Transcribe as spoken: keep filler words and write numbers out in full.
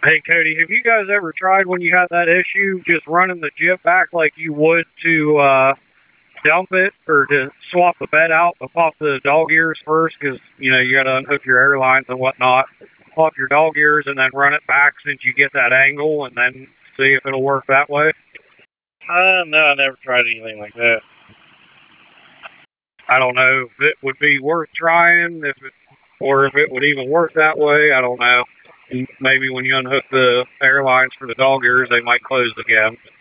Hey, Cody, have you guys ever tried when you had that issue just running the jib back like you would to uh, dump it or to swap the bed out, but pop the dog ears first because, you know, you got to unhook your airlines and whatnot. Pop your dog ears and then run it back since you get that angle and then see if it'll work that way? Uh, no, I never tried anything like that. I don't know if it would be worth trying, if it, or if it would even work that way. I don't know. Maybe when you unhook the airlines for the dog ears, they might close again.